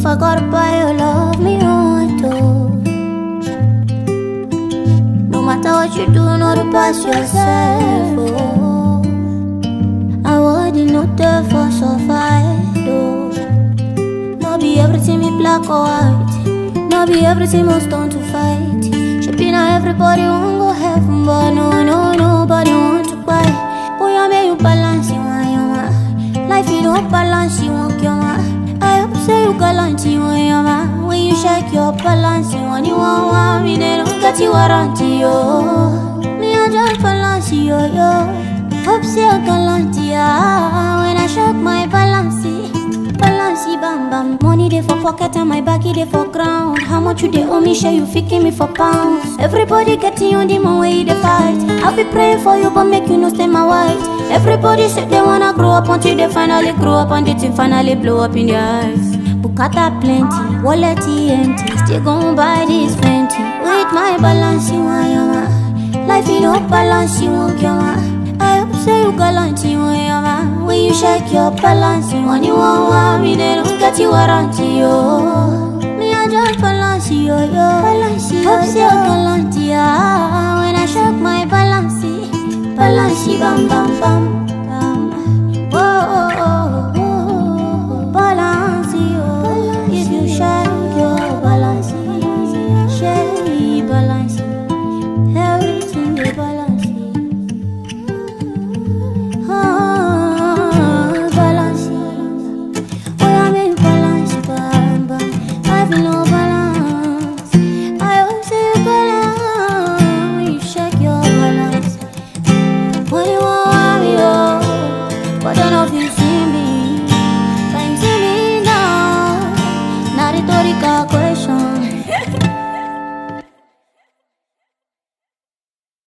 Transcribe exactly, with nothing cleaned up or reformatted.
If I gotta buy your love, me want to. No matter what you do, not to pass yourself. Oh, I wouldn't not there for survive. Oh, no be everything me black or white. No be everything must turn to fight. Should be now everybody won't go heaven, but no, no, nobody want to buy. Oh, yeah, may you balance you want your ma. Life you don't balance, you want your ma. I hope say you gallant you want your ma. When you shake your balance, you want you want want me, they don't get you warranty, yo. Me I just balance you, yo. Hope say you gallant, yeah. When I shake my balance, balance bam bam. Money dey for pocket and my baggy dey for ground. How much you dey owe me? Share you ficking me for pounds. Everybody getting on the moon way they fight. I'll be praying for you, but make you no stay my white. Everybody said they wanna grow up until they finally grow up and the thing finally blow up in their eyes. Bukata plenty, wallet empty, still gon' buy this Fenty. With my balance, you want your ma. Life you don't balance, you want your ma. I hope say you gallant, you want your ma. When you shake your balance, you want you want want me, they don't get you warranty, yo. Me I just balance, yo, yo. Balance, yo, hope say you gallant, yeah. When I shake my balance, balance, bam, bam, bam, bam. Oh, oh, oh, oh. Balance, yo. If you shake your balance, shake balance, everything they balance. Oh, balance. Oh, I make balance, bam, bam. I feel no balance. I hope say you balance when you shake your balance. When you want me, oh, but don't know if you see me. Can you see me now? Now the Torica